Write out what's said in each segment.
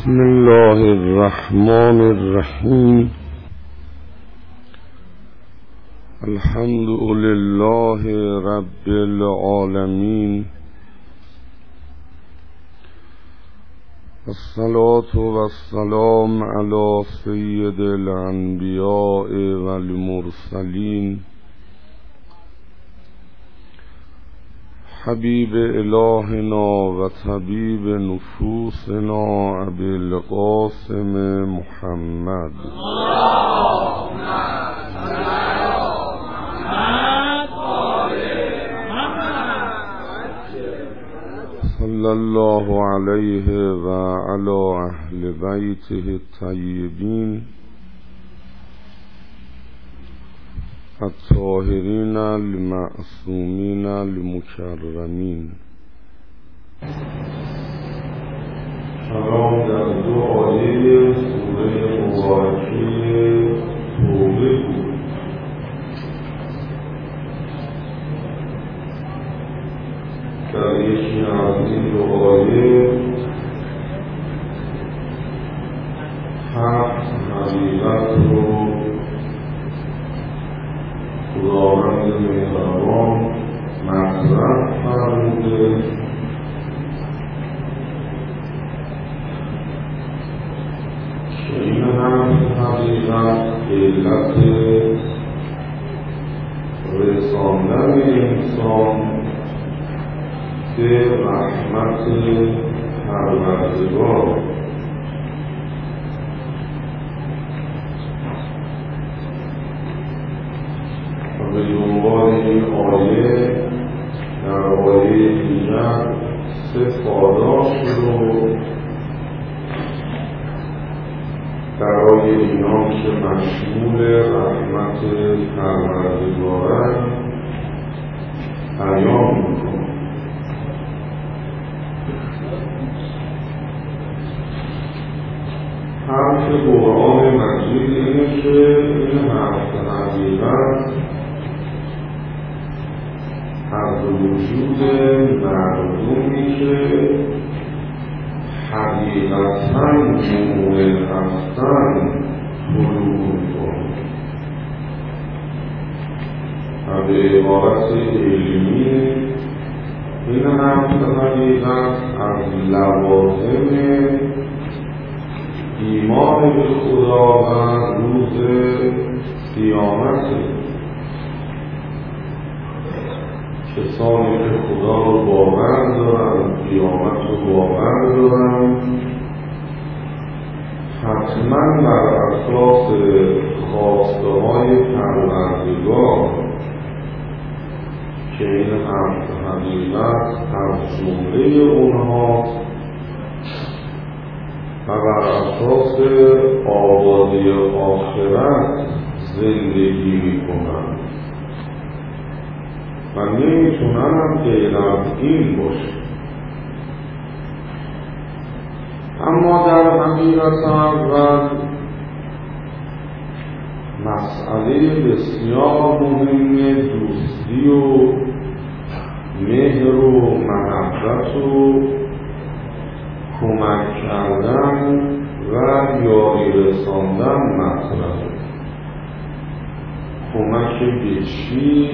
بسم الله الرحمن الرحیم. الحمد لله رب العالمین، الصلاة والسلام علی سید الانبیاء والمرسلین، حبیب الهنا و طبیب نفوسنا ابی القاسم محمد صلی الله علیه و علی اهل بیته الطیبین الطاهرین المعصومین المکرمین. کلام در دو آیه سوره مبارکه توبه بود. در یکی از این دو آیه هفت حقیقت رو خداوند مهربان مطرح فرموده که این هفت حقیقت علت رساندن انسان به رحمت پروردگار و به دنبال این آیه در آیه دیگر سه پاداش رو برای اینان که مشمول رحمت پروردگارند بیان می‌کنه. حرف قرآن مجید اینه که این هفت حقیقت از وجود مردمی که حقیقتاً مومن هستن طلوع می‌کنه و به عبارت علمی این هفت حقیقت از لوازم ایمان به خدا و روز قیامت. کسانی که خدا رو باور دارن، قیامت رو باور دارن، حتما بر اساس خواسته های پروردگار که این هفت حقیقت از جمله اونها و بر اساس آبادی آخرت زندگی میکنن و نمیتونن غیر از این باشه. اما در حقیقت اول مسئله بسیار مهم دوستی و مهر و محبت و کمک کردن و یاری رساندن مطرحه. کمک به چی؟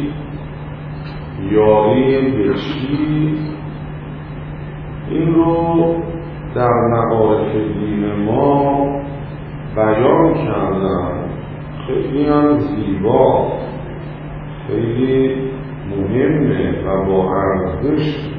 یاری به چی؟ این رو در معارف دین ما بیان کردن. خیلی هم زیبا، خیلی مهمه و با ارزش.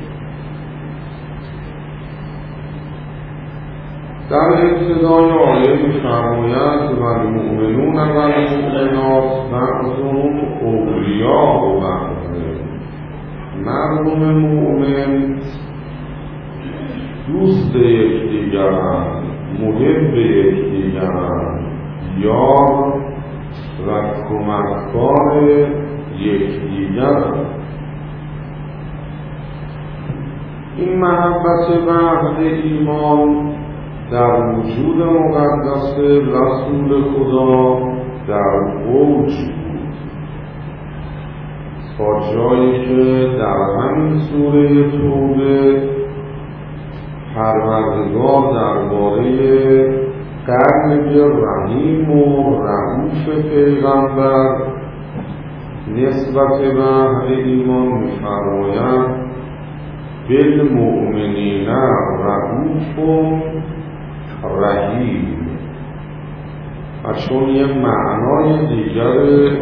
در ابتدای آیه می‌فرماید و المؤمنون و المؤمنات بعضهم اولیاء بعض. مردم مؤمن دوست یکدیگرند، محب یکدیگرند، یار و کمککار یکدیگرند. این محبت بعد ایمان در وجود مقدس رسول خدا در اوج بود تا جایی که در همین سوره توبه پروردگار درباره در میگه رحیم و رعوف پیغمبر نسبت به اهل ایمان می‌فرماید بالمؤمنین رعوف و رحیم، و چون یه معنای دیگر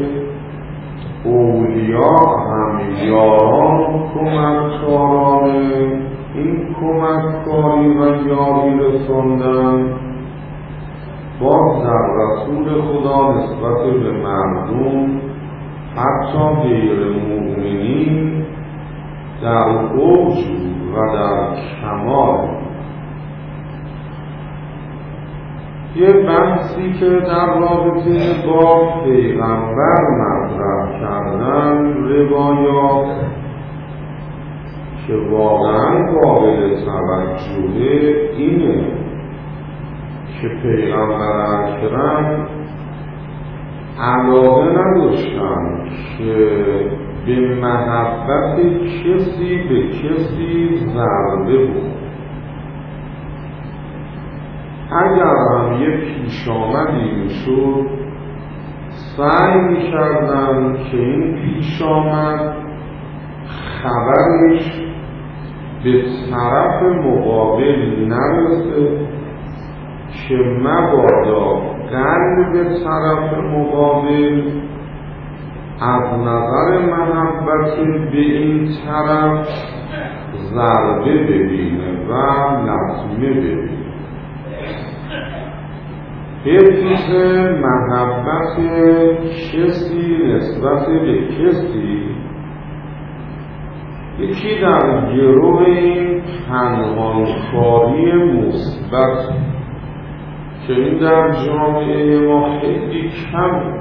اولیاء هم یاران کمککارانه، این کمککاری و یاری رساندن باز در رسول خدا نسبت به مردم حتی غیر مؤمنین در اوج و در کمال. یه بحثی که در رابطه با پیغمبر مطرح کردن روایات که واقعا قابل توجهه اینه که پیغمبر اکرم علاقه نداشتن که به محبت کسی به کسی ضربه بود. اگر هم یه پیش آمدی میشد سعی میکردن که این پیش آمد خبرش به طرف مقابل نرسه که مبادا قلب طرف مقابل از نظر محبت به این طرف ضربه ببینه و لطمه ببینه. حفظ محبت کسی نسبت به کسی یکی در گروه این پنهانکاری مثبت که این در جامعه ما خیلی کم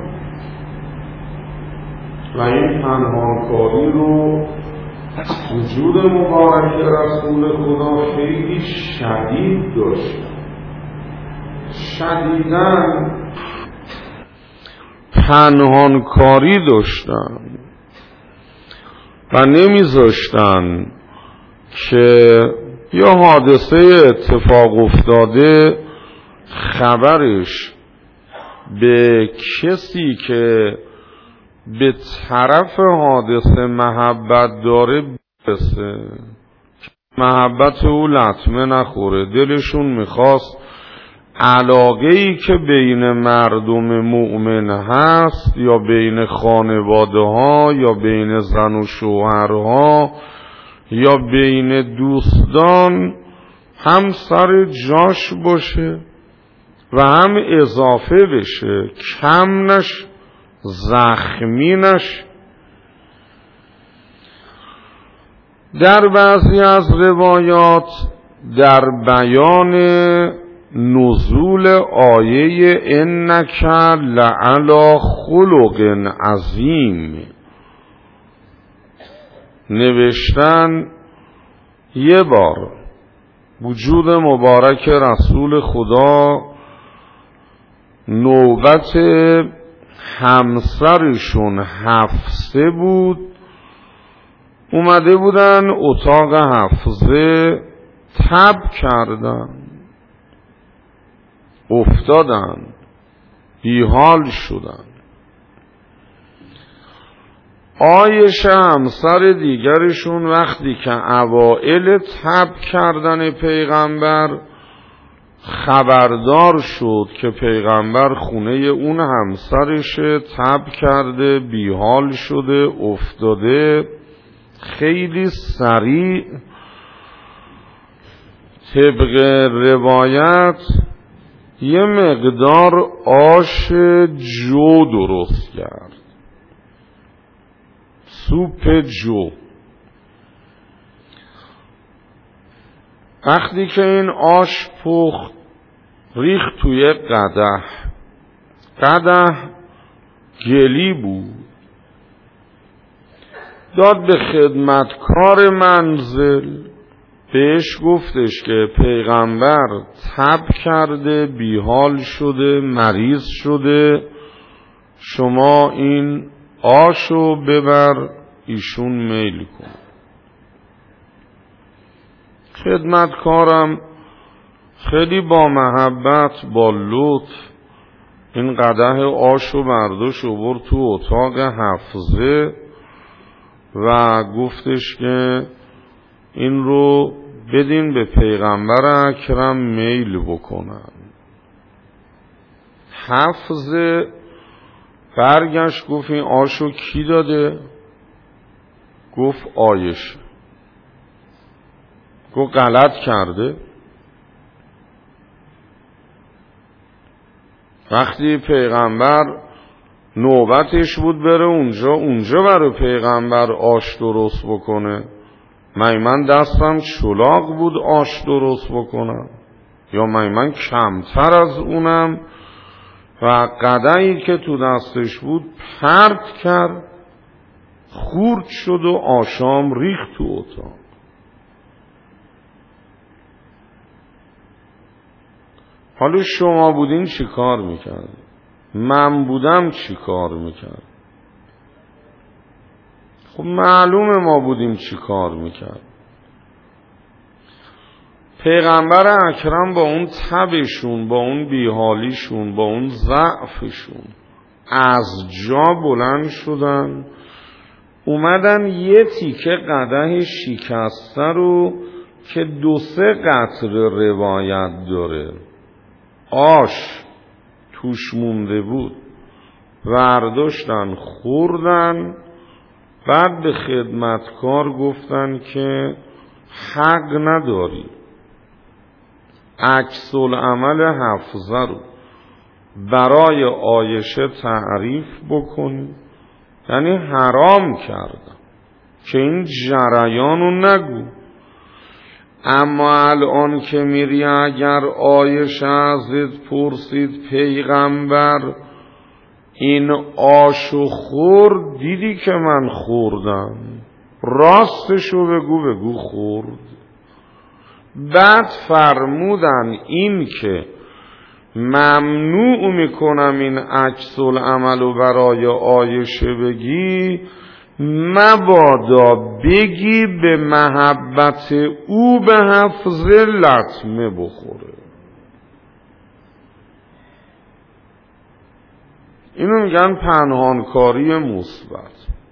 و این پنهانکاری رو وجود مبارک رسول خدا خیلی شدید داشت. شدیداً پنهانکاری داشتن و نمیذاشتن که یا حادثه اتفاق افتاده خبرش به کسی که به طرف حادثه محبت داره برسه، محبت او لطمه نخوره. دلشون میخواست علاقه‌ای که بین مردم مؤمن هست یا بین خانواده ها یا بین زن و شوهرها یا بین دوستان هم سر جاش باشه و هم اضافه بشه، کم نش، زخمی نش. در بعضی از روایات در بیان نزول آیه انک لعلی خلق عظیم نوشتن یه بار وجود مبارک رسول خدا نوبت همسرشون حفصه بود، اومده بودن اتاق حفظه، تب کردن، افتادن، بیحال شدن. عایشه همسر دیگرشون وقتی که اوائل تب کردن پیغمبر خبردار شد که پیغمبر خونه اون همسرشه، تب کرده، بیحال شده، افتاده، خیلی سریع طبق روایت یه مقدار آش جو درست کرد، سوپ جو. وقتی که این آش پخت ریخت توی قدح گلی بود، داد به خدمتکار منزل، بهش گفتش که پیغمبر تب کرده، بیحال شده، مریض شده، شما این آشو ببر ایشون میل کن. خدمتکارم خیلی با محبت، با لطف این قدح آشو برداشت و برد تو اتاق حفظه و گفتش که این رو بدین به پیغمبر اکرم میل بکنن. حفظه برگشت گفت این آشو کی داده؟ گفت عایشه. گفت غلط کرده؟ وقتی پیغمبر نوبتش بود بره اونجا برای پیغمبر آش درست بکنه، من دستم چلاق بود آش درست بکنم یا من کمتر از اونم؟ و قدحی که تو دستش بود پرت کرد، خورد شد و آشام ریخت تو اتاق. حالا شما بودین چی کار میکرد؟ من بودم چی کار میکرد؟ خب معلومه ما بودیم چی کار میکرد. پیغمبر اکرم با اون تبشون، با اون بیحالیشون، با اون ضعفشون از جا بلند شدن، اومدن یه تیکه قدح شکسته رو که 2-3 قطره روایت داره آش توش مونده بود ورداشتن خوردن، بعد به خدمتکار گفتن که حق نداری، عکس العمل حفظه رو برای عایشه تعریف بکنی، یعنی حرام کردم که این جریان رو نگو. اما الان که میری اگر عایشه ازت پرسید پیغمبر این آشو خورد، دیدی که من خوردم، راستشو بگو خورد. بعد فرمودن این که ممنوع میکنم این عکس العملو برای عایشه بگی، مبادا بگی به محبت او به حفظ لطمه بخوره. اینو میگن پنهانکاری مثبت.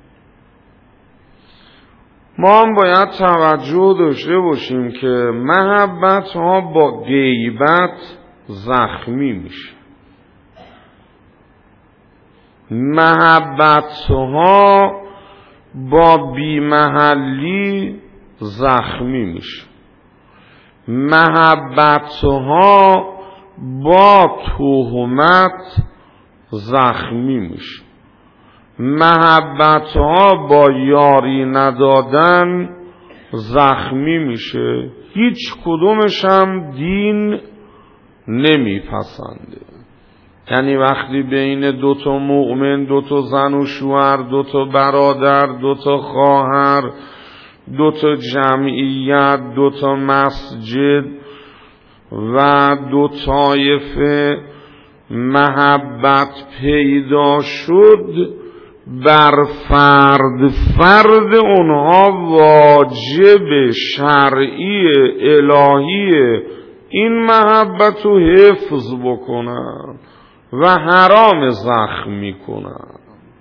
ما هم باید توجه داشته باشیم که محبت ها با غیبت زخمی میشه، محبت ها با بیمحلی زخمی میشه، محبت ها با تهمت زخمی میشه، محبت ها با یاری ندادن زخمی میشه. هیچ کدومش هم دین نمیپسنده. یعنی وقتی بین 2 مؤمن، 2 زن و شوهر، 2 برادر، 2 خواهر، 2 جمعیت، 2 مسجد و 2 طایفه محبت پیدا شد، بر فرد اونها واجب شرعی الهی این محبت رو حفظ بکنن و حرام زخمی کنن.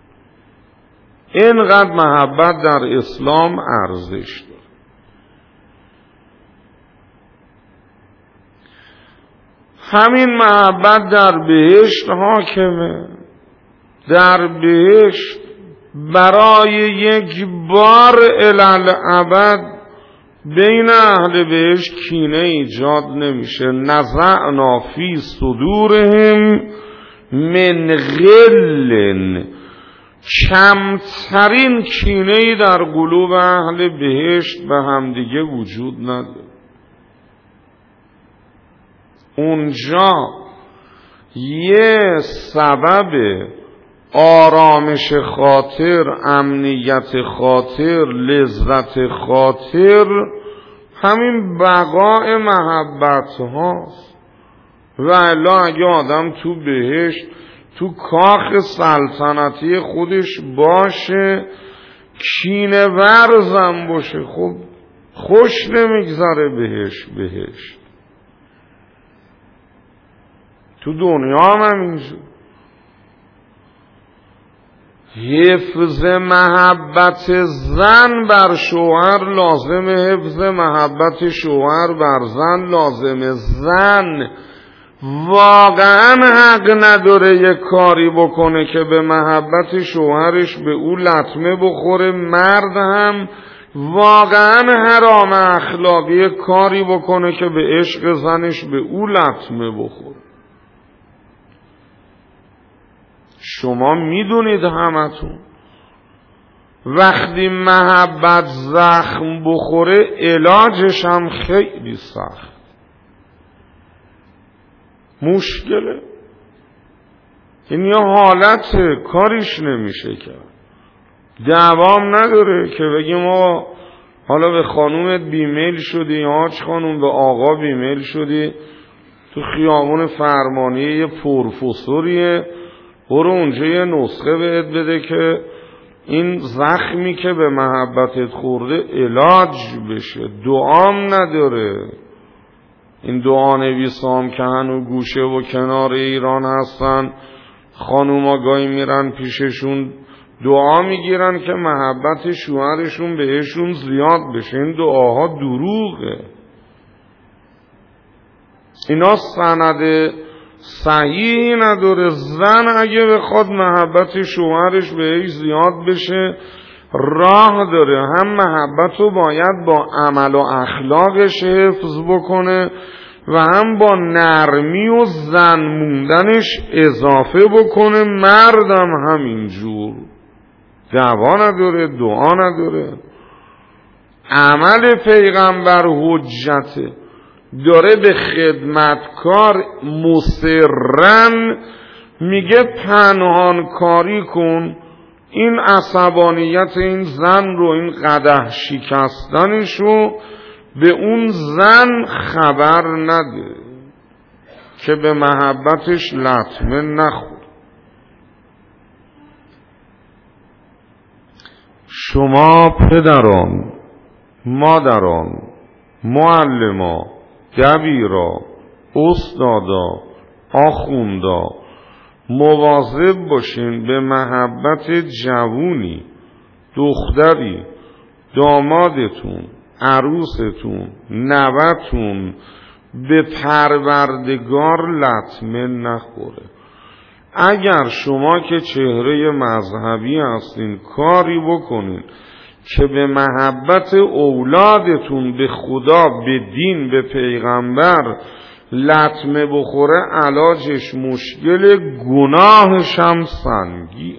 اینقدر محبت در اسلام ارزش داره. همین محبت در بهشت حاکمه. در بهشت برای یک بار الالعبد بین اهل بهشت کینه ایجاد نمیشه. نزعنا فی صدورهم من غل، کمترین کینه‌ای در قلوب اهل بهشت به همدیگه وجود نداره. اونجا یه سبب آرامش خاطر، امنیت خاطر، لذت خاطر همین بقای محبت هاست. و الا اگه آدم تو بهشت تو کاخ سلطنتی خودش باشه، کینه ورزم باشه، خب خوش نمیگذره بهشت. تو دنیا هم همینجور. حفظ محبت زن بر شوهر لازم، حفظ محبت شوهر بر زن لازم. زن واقعا حق نداره یک کاری بکنه که به محبت شوهرش به او لطمه بخوره. مرد هم واقعا حرام اخلاقی کاری بکنه که به عشق زنش به او لطمه بخوره. شما میدونید همتون وقتی محبت زخم بخوره علاجش هم خیلی سخت، مشکله. این یه حالت کاریش نمیشه کرد. دوام نداره که بگیم آقا حالا به خانومت بیمیل شدی، حاج خانوم به آقا بیمیل شدی، تو خیابون فرمانیه یه پروفسوریه، برو اونجا یه نسخه بهت بده که این زخمی که به محبتت خورده علاج بشه. دعام نداره. این دعا نویسام که هنو گوشه و کنار ایران هستن، خانوما گاهی میرن پیششون دعا میگیرن که محبت شوهرشون بهشون زیاد بشه. این دعاها دروغه. اینا سند صحیحی نداره. زن اگه بخواد محبت شوهرش بهش زیاد بشه راه داره. هم محبت رو باید با عمل و اخلاقش حفظ بکنه و هم با نرمی و زن موندنش اضافه بکنه. مردم همینجور. دعوا نداره، دعا نداره. عمل پیغمبر حجته. داره به خدمتکار مصرن میگه پنهان کاری کن، این عصبانیت این زن رو، این قدح شکستنش رو به اون زن خبر نده که به محبتش لطمه نخور. شما پدران، مادران، معلما، دبیرا، استادا، آخوندا مواظب باشین به محبت جوونی، دختری، دامادتون، عروستون، نوتون به پروردگار لطمه نخوره. اگر شما که چهره مذهبی هستین کاری بکنین که به محبت اولادتون به خدا، به دین، به پیغمبر لطمه بخوره، علاجش مشکل، گناهش هم سنگین.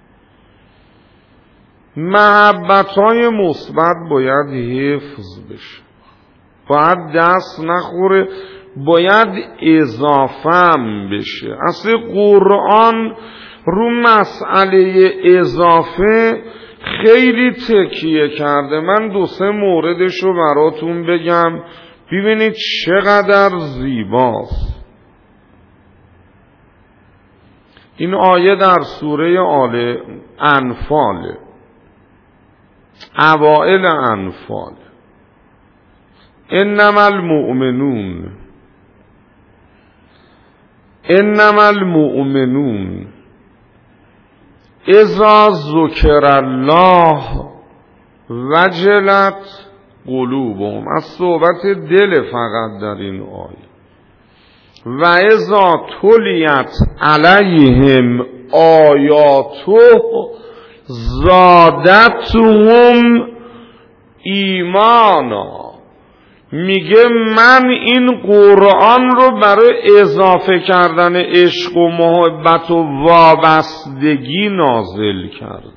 محبت‌های مثبت باید حفظ بشه، باید دست نخوره، باید اضافه هم بشه. اصل قرآن رو مسئله اضافه خیلی تکیه کرده. من 2-3 موردش رو براتون بگم ببینید چقدر زیباست. این آیه در سوره آل انفال، اوائل انفال. انما المؤمنون اذا ذکر الله وجلت قلوبهم. از صحبت دل فقط در این آیه. و اذا تلیت علیهم آیاته زادتهم ایمانا. میگه من این قرآن رو برای اضافه کردن عشق و محبت و وابستگی نازل کردم.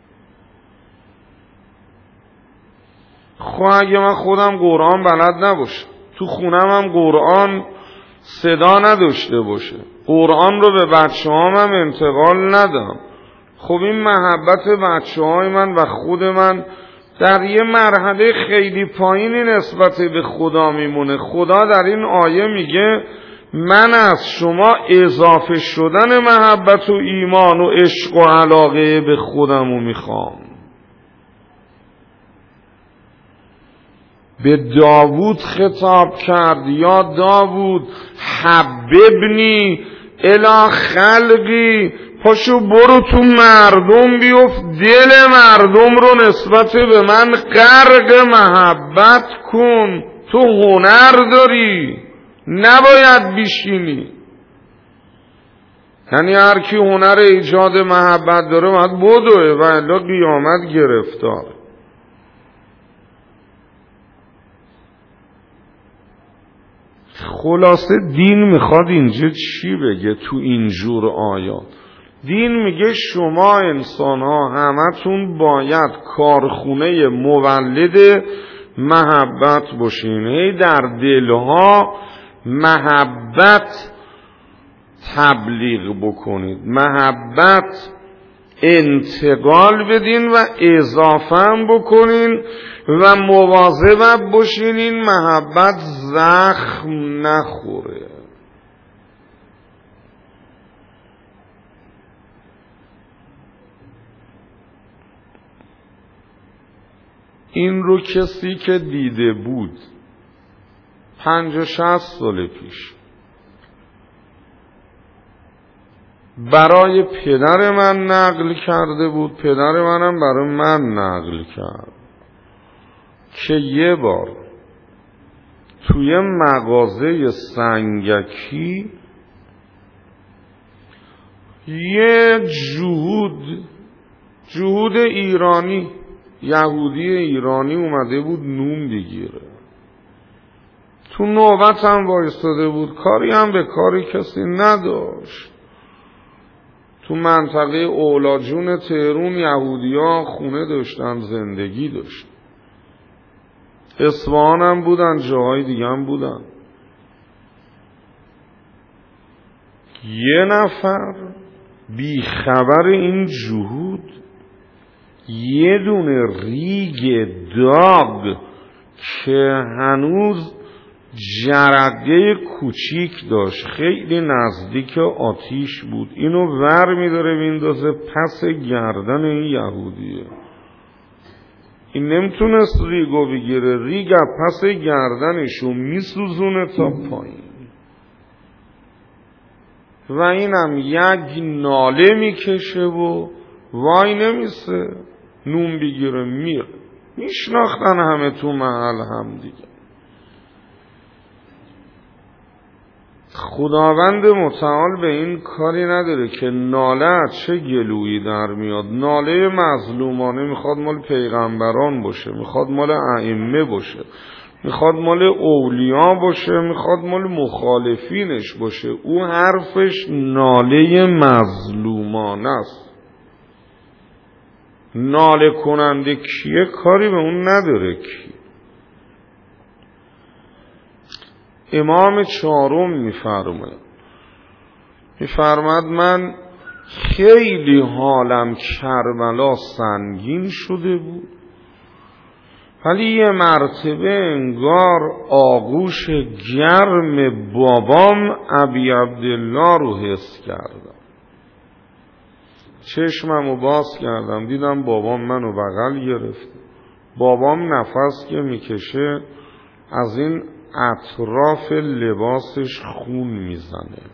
خب اگه من خودم قرآن بلد نباشم، تو خونم هم قرآن صدا نداشته باشه، قرآن رو به بچه هم انتقال ندم، خب این محبت بچه های من و خود من در یه مرحله خیلی پایینی نسبت به خدا میمونه. خدا در این آیه میگه من از شما اضافه شدن محبت و ایمان و عشق و علاقه به خودمو میخوام. به داوود خطاب کرد، یا داوود حببنی الا خلقی پاشو برو تو مردم بیفت، دل مردم رو نسبت به من غرق محبت کن. تو هنر داری، نباید بیشینی. یعنی هر کی هنر ایجاد محبت داره باید بدوه و الا قیامت گرفتار. خلاصه دین میخواد اینجا چی بگه تو اینجور آیات؟ دین میگه شما انسان ها همتون باید کارخونه مولد محبت باشین. هی در دلها محبت تبلیغ بکنید، محبت انتقال بدین و اضافه بکنین و مواظب باشین این محبت زخم نخوره. این رو کسی که دیده بود 50-60 سال پیش برای پدر من نقل کرده بود، پدر منم برای من نقل کرد که یه بار توی مغازه سنگکی یه جهود ایرانی، یهودی ایرانی اومده بود نون بگیره. تو نوبت هم وایستاده بود، کاری هم به کاری کسی نداشت. تو منطقه اولاجون تهرون یهودی ها خونه داشتن، زندگی داشتن. اصفهان هم بودن، جاهای دیگه هم بودن. یه نفر بی خبر این جهود یه دونه ریگ داغ که هنوز جرقه کوچیک داشت، خیلی نزدیک آتیش بود، اینو ور میداره میندازه پس گردن این یهودیه. این نمیتونست ریگو بگیره، ریگ پس گردنشو میسوزونه تا پایین و اینم یک ناله میکشه و وای نمیسه، نون بگیره میره. میشناختن همه تو محل هم دیگه. خداوند متعال به این کاری نداره که ناله از چه گلویی در میاد. ناله مظلومانه میخواد مال پیغمبران باشه، میخواد مال ائمه باشه، میخواد مال اولیاء باشه، میخواد مال مخالفینش باشه. او حرفش ناله مظلومانه است. ناله کننده کیه کاری به اون نداره کی. امام چهارم میفرماد من خیلی حالم کربلا سنگین شده بود، ولی یه مرتبه انگار آغوش گرم بابام ابی عبدالله رو حس کردم. چشممو باز کردم دیدم بابام منو بغل گرفت. بابام نفس که میکشه از این اطراف لباسش خون میزنه.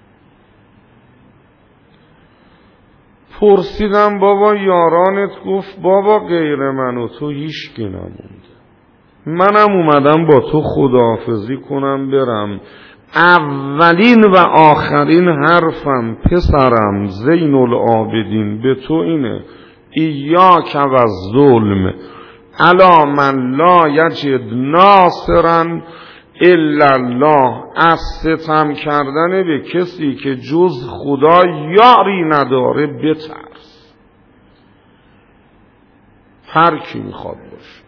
پرسیدم بابا یارانت؟ گفت بابا غیر من و تو هیچکی نمونده. منم اومدم با تو خداحافظی کنم برم. اولین و آخرین حرفم پسرم زین العابدین به تو اینه ایاک و الظلم الا من لا یجد ناصرا الا الله. از ستم کردن به کسی که جز خدا یاری نداره بترس. هر کی میخواد باشه،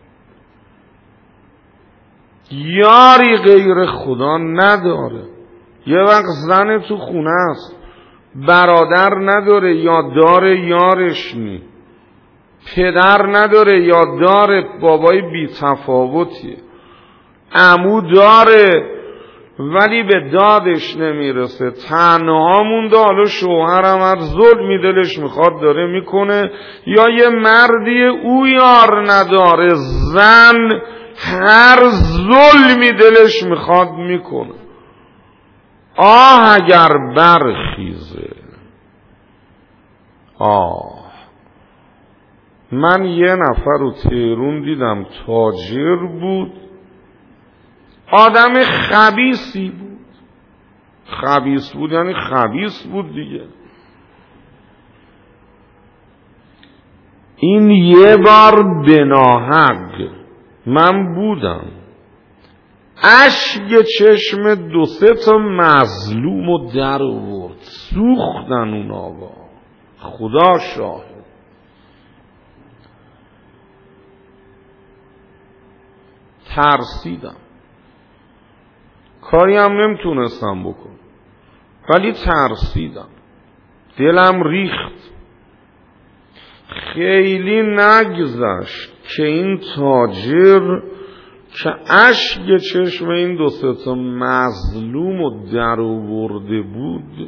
یاری غیر خدا نداره. یه وقت زن تو خونه است برادر نداره یا داره یارش نی، پدر نداره یا داره بابای بی تفاوتیه، عمو داره ولی به دادش نمیرسه، تنها مونده، حالا شوهرم هر ظلمی دلش میخواد داره میکنه، یا یه مردی او یار نداره، زن هر ظلمی دلش میخواد میکنه. اگر برخیزه. من یه نفر رو تهرون دیدم، تاجر بود، آدم خبیثی بود. خبیث بود یعنی خبیث بود دیگه. این یه بار بناحق من بودم، اشک چشم 2-3 تا مظلوم رو در آورد، سوختن اون آقا، خدا شاهد. ترسیدم، کاری هم نمیتونستم بکنم، ولی ترسیدم، دلم ریخت. خیلی نگذشت که این تاجر که اشک چشم این 2-3 تا مظلوم رو در آورده بود،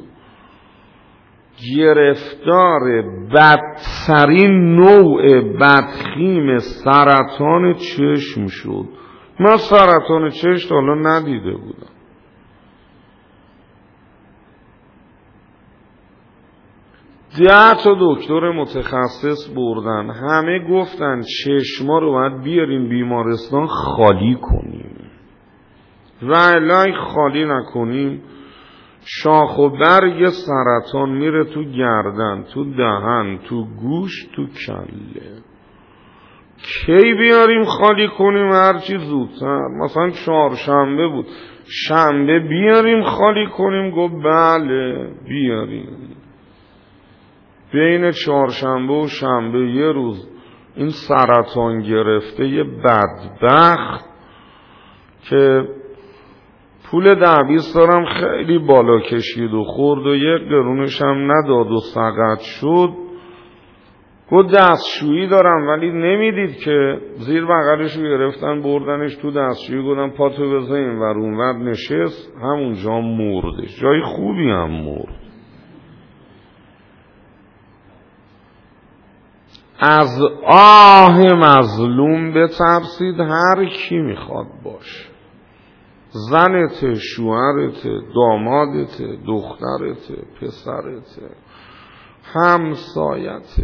گرفتار بدترین نوع بدخیم سرطان چشم شد. من سرطان چشم حالا ندیده بودم. 10 تا دکتر متخصص بردن، همه گفتن چشما رو باید بیاریم بیمارستان خالی کنیم، ولی خالی نکنیم شاخ و برگ سرطان میره تو گردن، تو دهن، تو گوش، تو کله. کی بیاریم خالی کنیم؟ هرچی زودتر. مثلا 4شنبه بود، شنبه بیاریم خالی کنیم. گفت بله بیاریم. بین 4شنبه و شنبه یه روز این سرطان گرفته یه بدبخت که پول 10-20 دارم خیلی بالا کشید و خورد و 1 قرونش هم نداد و سقط شد. گفت دستشویی دارم، ولی نمیدید که زیر بغلش رو گرفتن بردنش تو دستشویی. گفتم پاتو بذار اینور اونور، نشست همونجا مردش. جای خوبی هم مرد. از آه مظلوم بترسید، هر کی میخواد باشه، زنت، شوهرت، دامادت، دخترت، پسرت، همسایت.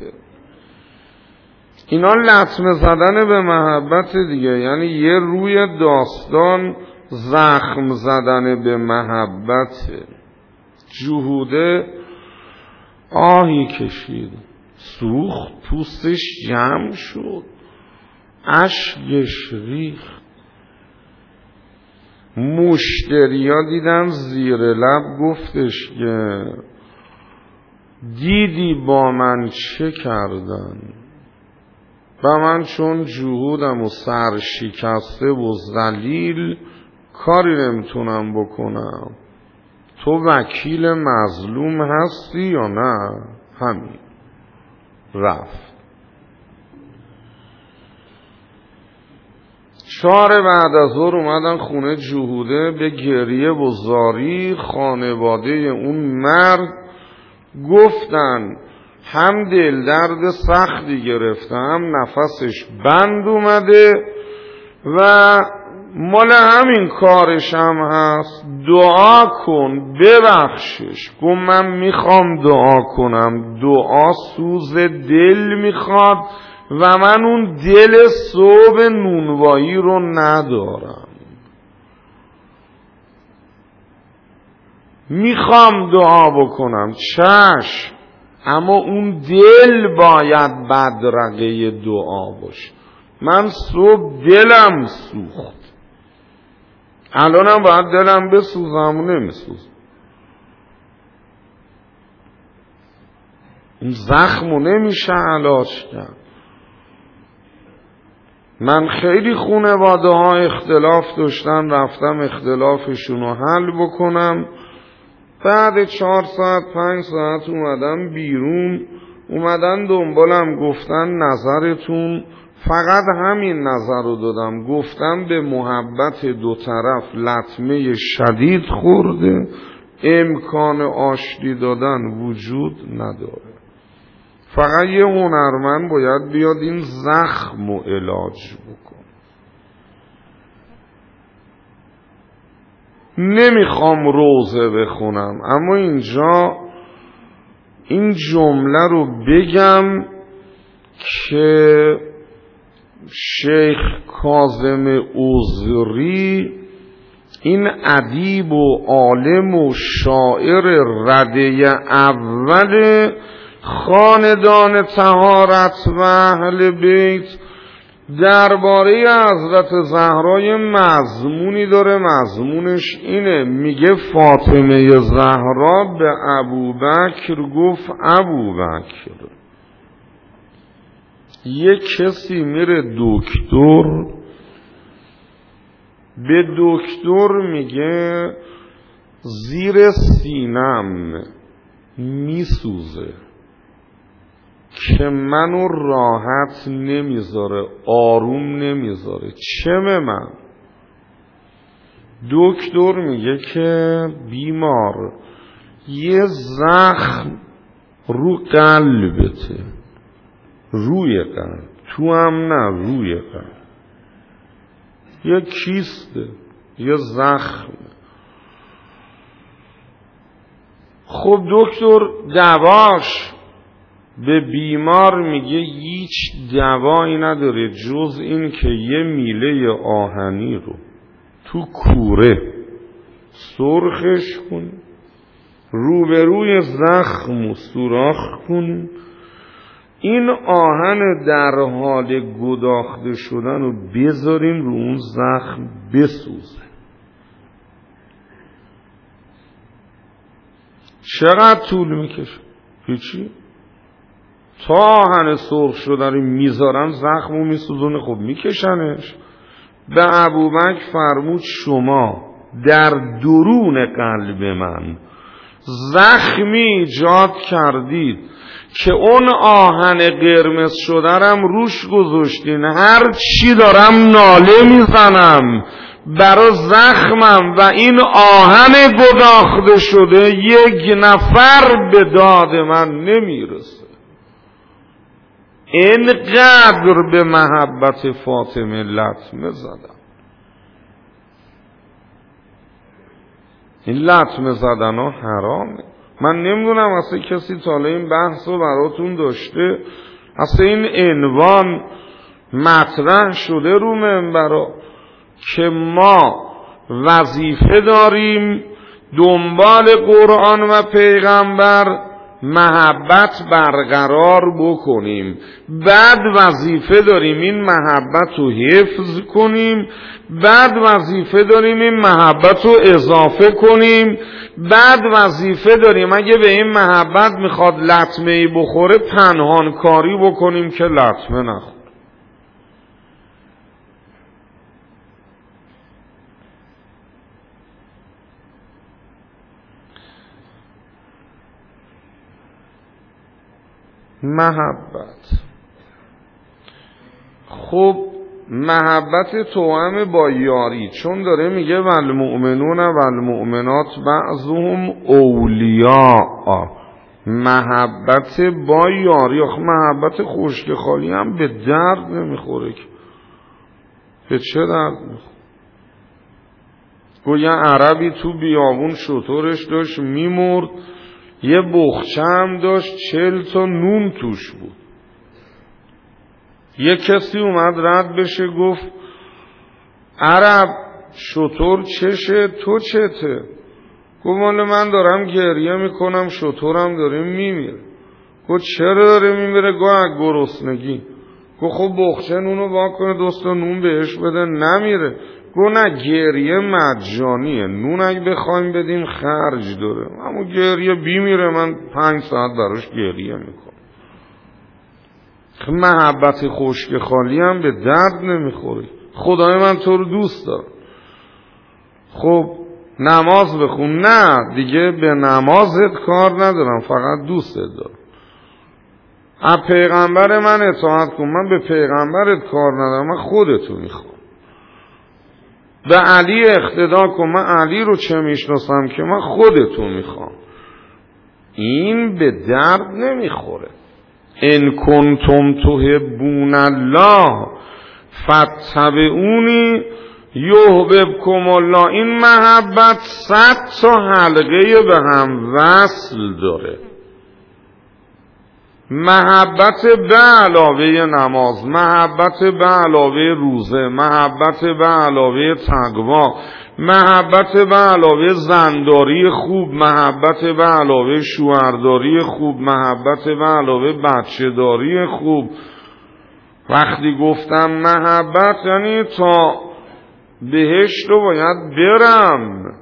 اینا لطمه زدن به محبت دیگه، یعنی یه روی داستان زخم زدن به محبت. جهوده آهی کشید، سوخت، پوستش جمع شد، اشکش ریخت. مشتریا دیدن زیر لب گفتش که دیدی با من چه کردن؟ و من چون جهودم و سرشکسته و ذلیل کاری نمیتونم بکنم. تو وکیل مظلوم هستی یا نه؟ همین. رفت. 4 بعد از ظهر اومدن خونه جهوده به گریه و زاری. خانواده اون مرد گفتن هم دل درد سختی گرفته، هم نفسش بند اومده و مال همین کارش هم هست، دعا کن ببخشش. گفت من میخوام دعا کنم، دعا سوز دل میخواد و من اون دل صبح نونوایی رو ندارم، میخوام دعا بکنم. چشم، اما اون دل باید بدرقه دعا باشه. من صبح دلم سوخت، الانم باید دلم بسوزم و نمیسوز. این زخمو نمیشه علاج کرد. من خیلی خانواده ها اختلاف داشتن، رفتم اختلافشون رو حل بکنم. بعد 4 ساعت 5 ساعت اومدم بیرون، اومدن دنبالم گفتن نظرتون، فقط همین نظر رو دادم. گفتم به محبت 2 طرف لطمه شدید خورده، امکان آشتی دادن وجود نداره. فقط یه هنرمند باید بیاد این زخم رو علاج بکن. نمیخوام روزه بخونم، اما اینجا این جمله رو بگم که شیخ کاظم عذری این ادیب و عالم و شاعر رده اول خاندان طهارت و اهل بیت درباره حضرت زهرا مضمونی داره. مضمونش اینه، میگه فاطمه زهرا به ابوبکر گفت ابوبکر یک کسی میره دکتر، به دکتر میگه زیر سینم میسوزه که منو راحت نمیذاره، آروم نمیذاره، چمه من؟ دکتر میگه که بیمار یه زخم رو قلبته، روی قلب، تو هم نه، روی قلب، یه کیسته، یه زخم. خب دکتر دواش به بیمار میگه هیچ دوایی نداره جز این که یه میله آهنی رو تو کوره سرخش کن، روبروی زخم و سوراخ کن، این آهن در حال گداخته شدن رو بذارین رو اون زخم بسوزه. چقدر طول میکشه؟ هیچی. تا آهن سرخ شده رو میذارن زخم رو میسوزونه. خب میکشنش. به ابوبکر فرمود شما در درون قلب من زخمی ایجاد کردید که اون آهن قرمز شده رم روش گذاشتین، هر چی دارم ناله میزنم برای زخمم و این آهن گداخته شده یک نفر به داد من نمیرسه. اینقدر به محبت فاطمه لطمه زدم. این لطمه زدن ها حرامه. من نمیدونم اصلا کسی تا این بحث رو براتون داشته، اصلا این عنوان مطرح شده رو منبرا که ما وظیفه داریم دنبال قرآن و پیغمبر محبت برقرار بکنیم، بعد وظیفه داریم این محبت رو حفظ کنیم، بعد وظیفه داریم این محبت رو اضافه کنیم، بعد وظیفه داریم اگه به این محبت میخواد لطمه ای بخوره پنهان کاری بکنیم که لطمه نخوره. محبت، خب محبت توأم با یاری، چون داره میگه والمؤمنون والمؤمنات بعضهم اولیاء، محبت با یاری. آخه محبت خشک خالی هم به درد نمیخوره که. به چه درد میخوره؟ گویا عربی تو بیابون شترش داشت میمرد، یه بخچه هم داشت 40 تا نون توش بود. یه کسی اومد رد بشه گفت عرب شتر چشه تو چته؟ گفت مال من دارم گریه میکنم شترم داره میمیره. گفت چرا داره میمیره؟ گفت گرسنگی. گفت خب بخچه نونو واکنه 2 تا نون بهش بده نمیره. گفت نه گریه مجانیه، نون اگه بخوایم بدیم خرج داره، اما گریه بیمیره من 5 ساعت براش گریه میکنم. محبت خشک خالی هم به درد نمیخوره. خدای من تو رو دوست دارم، خب نماز بخون. نه دیگه به نمازت کار ندارم، فقط دوستت دارم. از پیغمبر من اطاعت کن. من به پیغمبرت کار ندارم، من خودتو میخوام. به علی اقتدا کن. من علی رو چه میشناسم که من خودتو میخوام. این به درد نمیخوره. ان کنتم تحبون الله فاتبعونی یحببکم الله، این محبت 100 تا حلقه به هم وصل داره. محبت به علاوه نماز، محبت به علاوه روزه، محبت به علاوه تقوا، محبت به علاوه زنداری خوب، محبت به علاوه شوهرداری خوب، محبت به علاوه بچه‌داری خوب. وقتی گفتم محبت یعنی تا بهشت رو باید برم،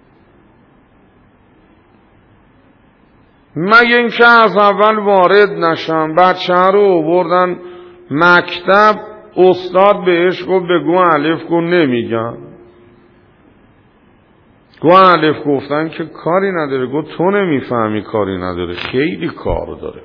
مگه اینکه از اول وارد نشم. بچه رو آوردن مکتب، استاد بهش گفت بگو الف کن، نمیگن. گو الف گفتن که کاری نداره. گو تو نمیفهمی کاری نداره، خیلی کار داره.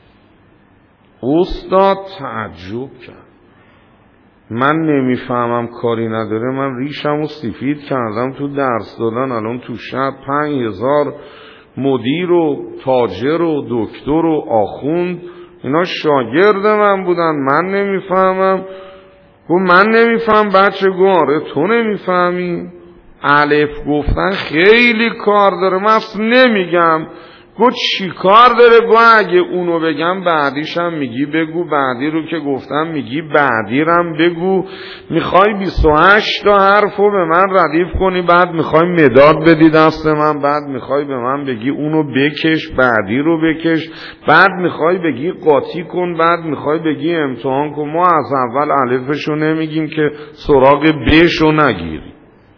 استاد تعجب کرد، من نمیفهمم کاری نداره، من ریشم رو سفید کردم تو درس دادن، الان تو شب 5000 مدیر و تاجر و دکتر و آخوند اینا شاگرد من بودن، من نمیفهمم. گو من نمیفهم. بچه گو آره تو نمیفهمی. الف گفتن خیلی کار داره، من اصلا نمیگم. گو چی کار داره؟ گو اگه اونو بگم بعدیشم میگی بگو، بعدی رو که گفتم میگی بعدی رم بگو. میخوای 28 تا حرفو به من ردیف کنی، بعد میخوای مداد بدی دست من، بعد میخوای به من بگی اونو بکش، بعدی رو بکش، بعد میخوای بگی قاطی کن، بعد میخوای بگی امتحان کن. ما از اول الفشو نمیگیم که سراغ بشو نگیری.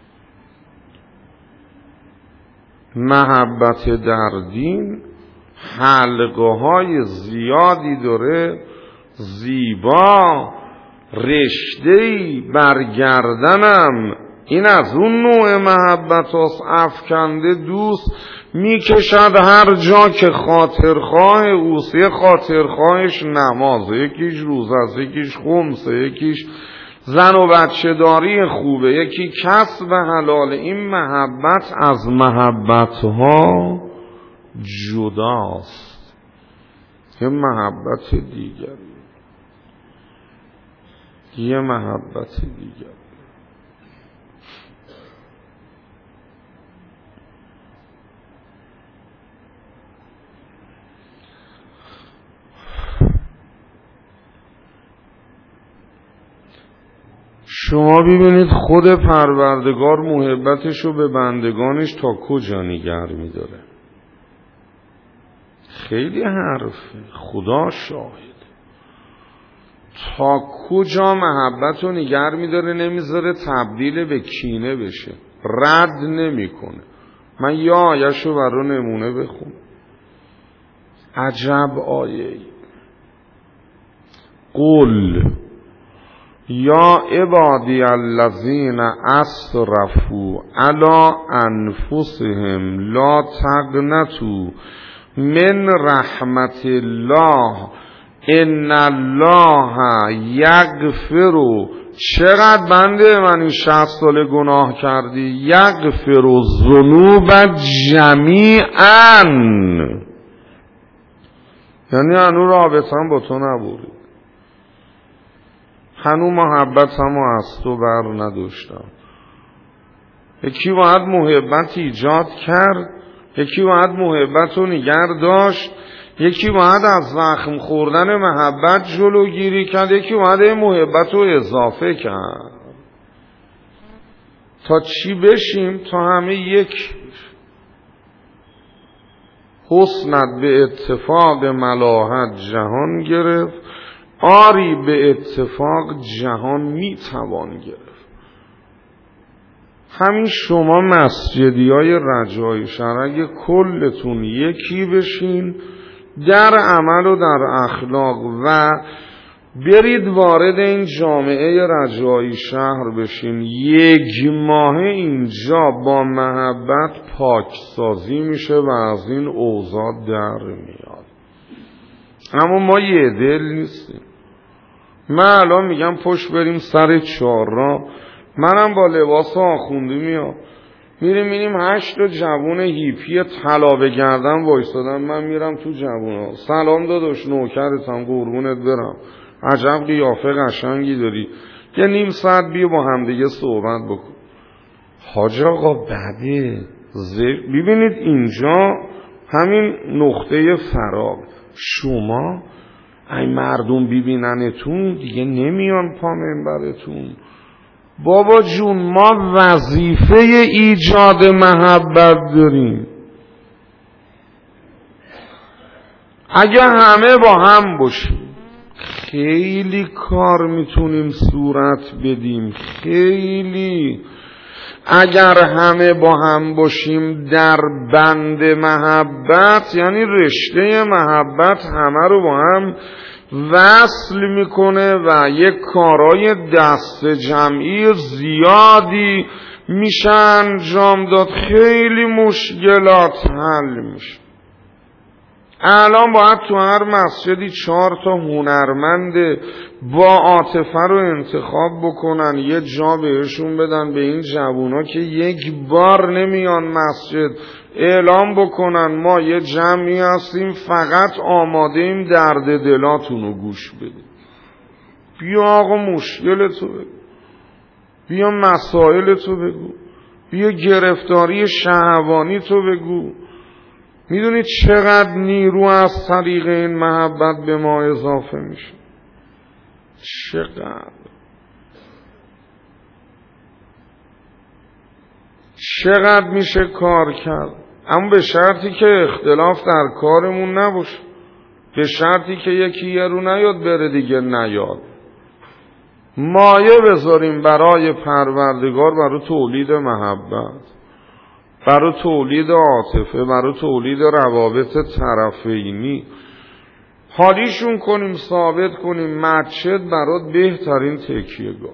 محبت در دین حلقه های زیادی داره، زیبا رشته‌ای برگردنم. این از اون نوع محبت هست. افکنده دوست میکشد هر جا که خاطرخواه اوست. یه خاطرخواهش نمازه، یکیش روزه، یکیش خمسه، یکیش زن و بچه داری خوبه، یکی کسب حلال. این محبت از محبت ها جداست. یه محبت دیگر، یه محبت دیگر. شما ببینید خود پروردگار محبتشو به بندگانش تا کجا نگه می‌داره. خیلی حرفه، خدا شاهد. تا کجا محبتو نگه می‌داره، نمیذاره تبدیل به کینه بشه، رد نمی‌کنه. من یا آیه‌شو برای نمونه بخونم. عجب آیه‌ای. قل یا عبادی الذین اسرفوا علی انفسهم لا تقنطوا من رحمت الله ان الله یغفر. چقدر بنده من این 60 سال گناه کردی، یغفر الذنوب جمیعا، یعنی هنو رابطم با تو نبوری، هنو محبت همو از تو بر نداشتم. یکی باید محبت ایجاد کرد، یکی باید محبت رو نگر داشت، یکی باید از زخم خوردن محبت جلوگیری کرد، یکی باید محبت رو اضافه کرد. تا چی بشیم؟ تا همه یک. حسنت به اتفاق ملاحت جهان گرفت، آری به اتفاق جهان میتوان گرفت. همین شما مسجدی های رجای شرع کلتون یکی بشین در عمل و در اخلاق و برید وارد این جامعه رجای شهر بشین. یک ماه اینجا با محبت پاکسازی میشه و از این اوضاع در میاد. اما ما یه دل نیستیم. من الان میگم پشت بریم سر چهارراه، منم با لباس آخوندی میام، میریم 8 تا جوون هیپی طلا به گردن وایسادن، من میرم تو جوونا، سلام داداش نوکرتم قربونت برم، عجب قیافه قشنگی داری، یه نیم ساعت بیا با هم دیگه صحبت بکن. حاج آقا بده ببینید اینجا همین نقطه فراغ، شما این مردم ببیننتون دیگه نمیان پا منبرتون. بابا جون ما وظیفه ایجاد محبت داریم. اگه همه با هم باشیم خیلی کار میتونیم صورت بدیم، خیلی. اگر همه با هم باشیم در بند محبت، یعنی رشته محبت همه رو با هم وصل میکنه و یک کارهای دست جمعی زیادی میشه انجام داد، خیلی مشکلات حل میشه. الان باید تو هر مسجدی 4 هنرمند با عاطفه رو انتخاب بکنن، یه جا بهشون بدن به این جوونا که یک بار نمیان مسجد، اعلام بکنن ما یه جمعی هستیم فقط آماده ایم درد دلاتون رو گوش بدیم. بیا آقا مشکلتو بگو، بیا مسائلتو بگو، بیا گرفتاری شهوانی تو بگو. میدونید چقدر نیرو از طریق این محبت به ما اضافه میشه؟ چقدر میشه کار کرد، اما به شرطی که اختلاف در کارمون نباشه، به شرطی که یکی یه رو نیاد بره دیگه نیاد. مایه بذاریم برای پروردگار، برای تولید محبت، برای تولید عاطفه، برای تولید روابط طرفینی. حالیشون کنیم، ثابت کنیم مسجد برات بهترین تکیهگاه.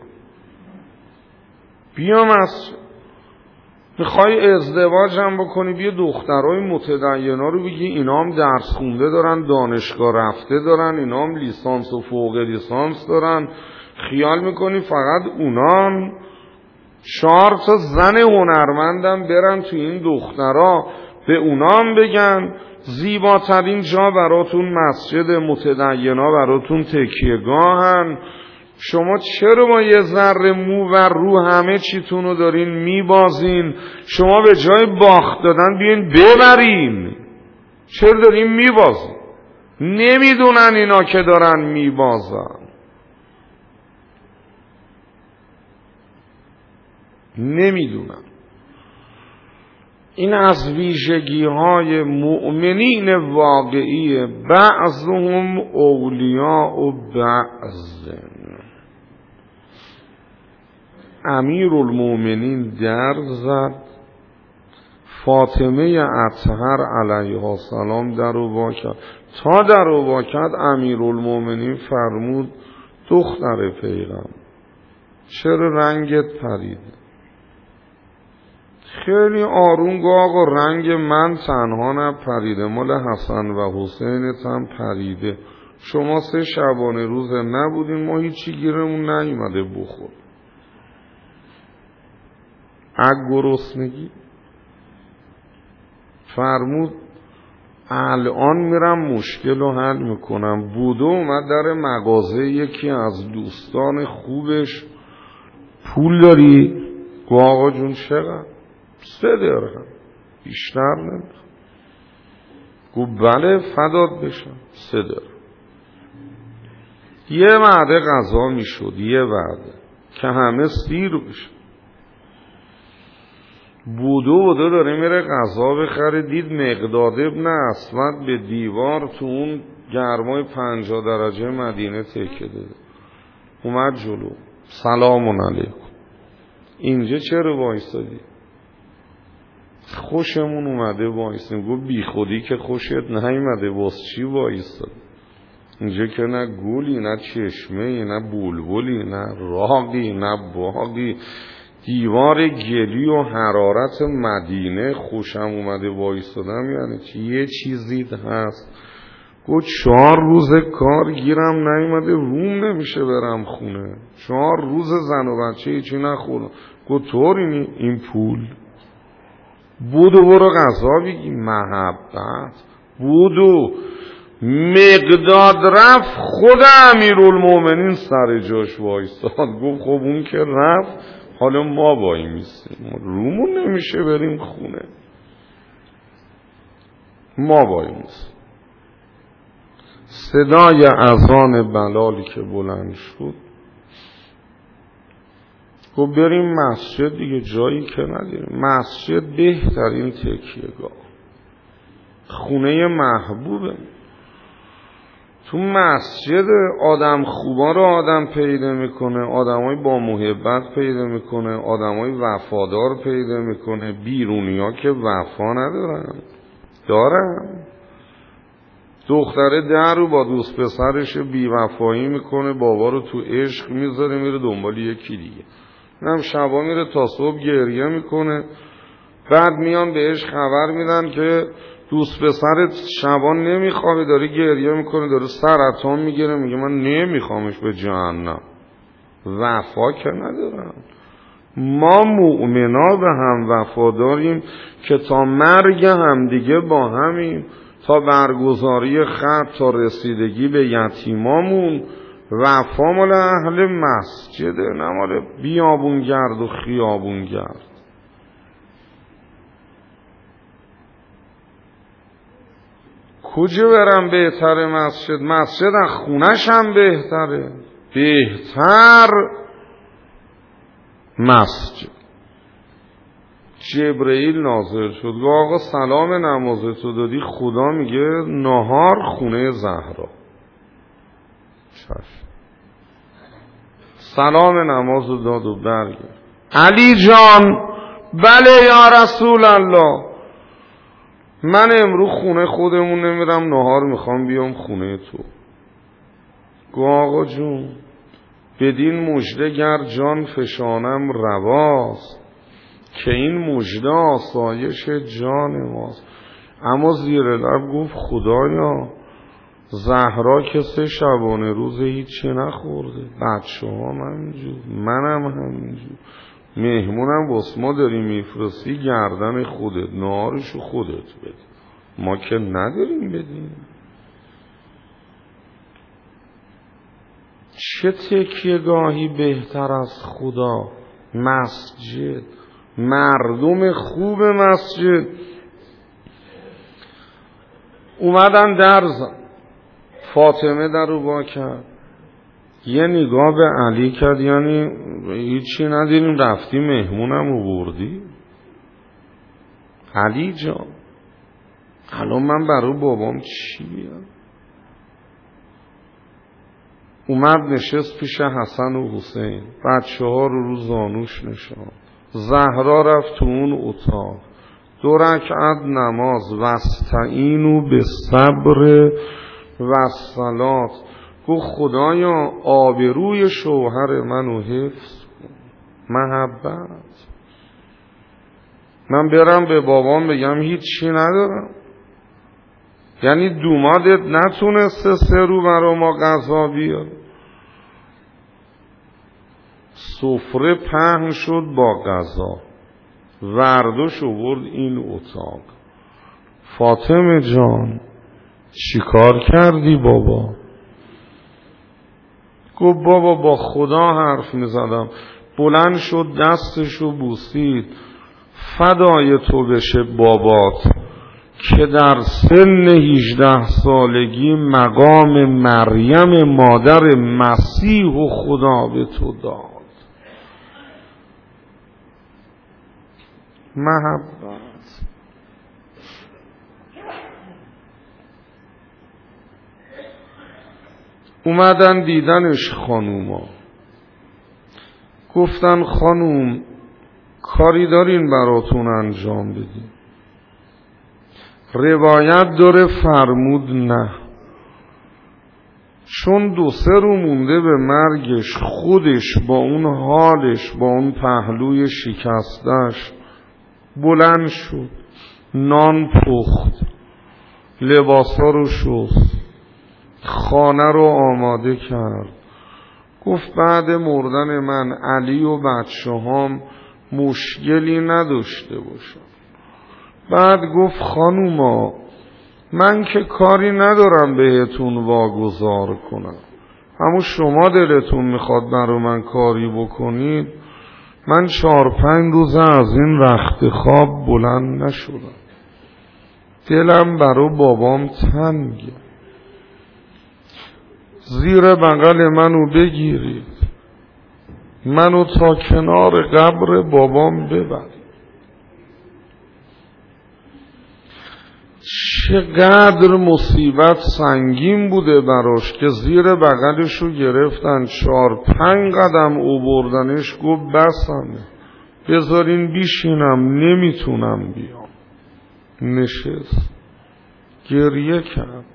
بیا مسجد. میخوای ازدواج هم بکنی، بیا دخترای متدینا رو بگی اینا هم درس خونده دارن، دانشگاه رفته دارن، اینا هم لیسانس و فوق لیسانس دارن. خیال میکنی فقط اونان 4 زن هنرمندم برن تو این دخترها به اونام بگن زیباترین جا براتون مسجد، متدینا براتون تکیهگاهن. شما چرا با یه ذره مو و رو همه چیتون رو دارین میبازین؟ شما به جای باخت دادن بیاین ببرین. چرا دارین میبازین؟ نمیدونن اینا که دارن میبازن، نمیدونن. این از ویژگی های مؤمنین واقعی، بعضهم اولیاء و بعض. امیرالمؤمنین در زد، فاطمه اطهر علیها السلام در رو وا کرد. تا در رو وا کرد امیرالمؤمنین فرمود دختر پیغمبر چرا رنگت پرید؟ خیلی آروم گفت آقا رنگ من تنها نپریده، مال حسن و حسینت هم پریده. شما 3 شبانه روز نبودین، ما هیچی گیرمون نیومده بخور. گرسنگی فرمود الان میرم مشکل رو حل میکنم. بودو اومد در مغازه یکی از دوستان خوبش، پول داری؟ گفت آقا جون چقدر؟ 3 درهم، بیشتر نمیخوام. گفت بله فدات بشم، 3 درهم. یه وعده غذا میشد، یه وعده که همه سیر بشه. بودو داره میره غذا بخره، دید مقداد ابن اسود به دیوار تو اون گرمای 50 درجه مدینه تکیه داده. اومد جلو، سلام علیکم، اینجا چرا وایسادی؟ خوشمون اومده وایسیم. گفت بی خودی که خوشت نیومده، واسه چی وایسادی؟ اینجا که نه گولی، نه چشمه، نه بلبلی، نه راقی، نه باقی، دیوار گلی و حرارت مدینه. خوشم اومده وایسادم یعنی چی؟ یه چیزی هست. گفت 4 روز کار گیرم نیومده، روم نمیشه برم خونه، 4 روز زن و بچه هیچی نخورم. گفت طوری این پول؟ بودو برو غذا بگی. محبت. بودو مقداد رفت، خود امیرالمومنین سر جاش وایستاد، گفت خب اون که رفت حالا ما وای میستیم، رومون نمیشه بریم خونه، ما وای میستیم. صدای اذان بلالی که بلند شد گفت بریم مسجد دیگه، جایی که نداریم، مسجد بهترین تکیهگاه، خونه محبوبه. تو مسجد آدم خوبا رو آدم پیدا میکنه، آدمای با محبت پیدا میکنه، آدمای وفادار پیدا میکنه. بیرونیا که وفا ندارن، دارن. دختره در رو با دوست پسرش بی وفایی میکنه، بابا رو تو عشق میذاره میره دنبال یکی دیگه، اینم شبا میره تا صبح گریه میکنه. بعد میان بهش خبر میدن که دوست پسرت شبان نمیخوابه، داره گریه میکنه، داره سرطان میگیره، میگه من نمیخوامش به جهنم. وفا که ندارن. ما مؤمنا به هم وفاداریم که تا مرگ هم دیگه با همیم، تا برگزاری خط، تا رسیدگی به یتیمامون. وفا مال اهل مسجده، نه مال بیابونگرد و خیابونگرد. کجا برم بهتره مسجد؟ مسجد از خونش هم بهتره، بهتر مسجد. جبرئیل نازل شد، گفت آقا سلام نمازتو دادی؟ خدا میگه نهار خونه زهرا. چشم. سلام نمازو داد و برگرد. علی جان بله یا رسول الله، من امروز خونه خودمون نمیرم نهار، میخوام بیام خونه تو. گو آقا جون بدین مژده گر جان فشانم رواست، که این مژده آسایش جان ماست. اما زیر لب گفت خدایا زهرا که 3 شبانه روز هیچی نخورده، بچه ها همینجور، منم همینجور، مهمونم واسه ما داری میفرستی گردن خودت، نهارشو خودت بده، ما که نداریم بدیم. چه تکیهگاهی بهتر از خدا؟ مسجد. مردم خوب مسجد اومدن در زن، فاطمه در رو با کرد، یه نگاه به علی کرد، یعنی هیچی نداریم رفتی مهمونم رو بردی؟ علی جان الان من برای بابام چی بیام؟ اومد نشست پیش حسن و حسین، بچه ها رو زانوش نشاند. زهرا رفت تو اون اتاق، 2 رکعت نماز، واستعینوا بالصبر والصلاة. گفت خدایا آبروی شوهر منو حفظ کن. محبت. من برم به بابام بگم هیچی ندارم؟ یعنی دومادت نتونسته 3 رو برا ما غذا بیاره؟ سفره پهن شد با غذا، ورداش آورد این اتاق. فاطمه جان چی کار کردی بابا؟ گفت بابا با خدا حرف میزدم. بلند شد دستشو بوسید، فدای تو بشه بابات که در سن 18 سالگی مقام مریم مادر مسیح و خدا به تو داد. محبت. اومدن دیدنش خانوما، گفتن خانوم کاری دارین براتون انجام بدیم؟ روایت داره فرمود نه، چون 2-3 رو مونده به مرگش، خودش با اون حالش، با اون پهلوی شکستش بلند شد، نان پخت، لباسا رو شست، خانه رو آماده کرد. گفت بعد مردن من علی و بچه هام مشکلی نداشته باشن. بعد گفت خانوما من که کاری ندارم بهتون واگذار کنم، اما شما دلتون میخواد برای من کاری بکنید. من 4-5 روز از این رخت خواب بلند نشدم، دلم برای بابام تنگه. زیر بغل منو بگیرید، منو تا کنار قبر بابام ببرید. چقدر مصیبت سنگین بوده براش که زیر بغلشو گرفتن، 4-5 قدم اوبردنش، گفت بسمه، بذارین بیشینم، نمیتونم بیام. نشست، گریه کرد.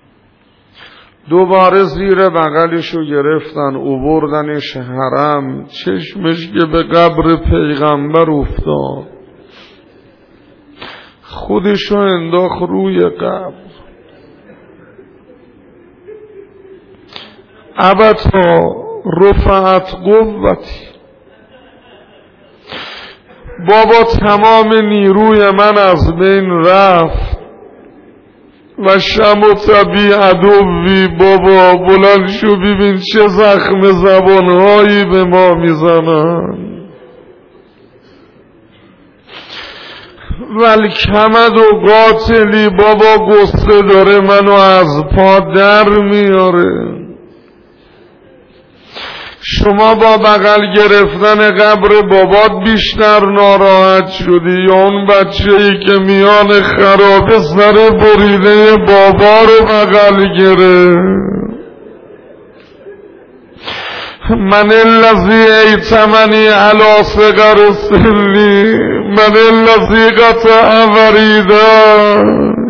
دوباره زیر بغلشو گرفتن اوبردنش حرم، چشمش که به قبر پیغمبر افتاد، خودشو انداخت روی قبر. ابتا رفعت قوتی، بابا تمام نیروی من از بین رفت و شمت بی عدوی. بابا بلند شو ببین چه زخم زبانهایی به ما میزنن. والکمد و قاتلی، بابا گسته داره منو از پا در میاره. شما با بغل گرفتن قبر بابات بیشتر ناراحت شدی یا اون بچه‌ای که میان خرابه سر بریده بابا رو بغل گرفت؟ من الذی ایتمنی علی صغر سنی، من الذی قطع وریدا.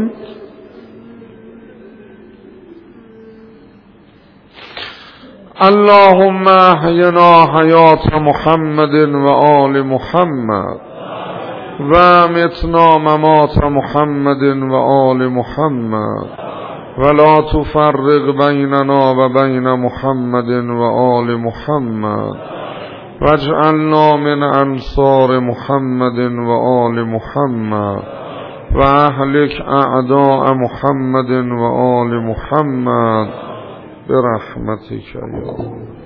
اللهم احینا حیات محمد و آل محمد و امتنا ممات محمد و آل محمد ولا تفرق بیننا و بین محمد و آل محمد واجعلنا من انصار محمد و آل محمد و اهلک اعداء محمد و آل محمد برحمتك یا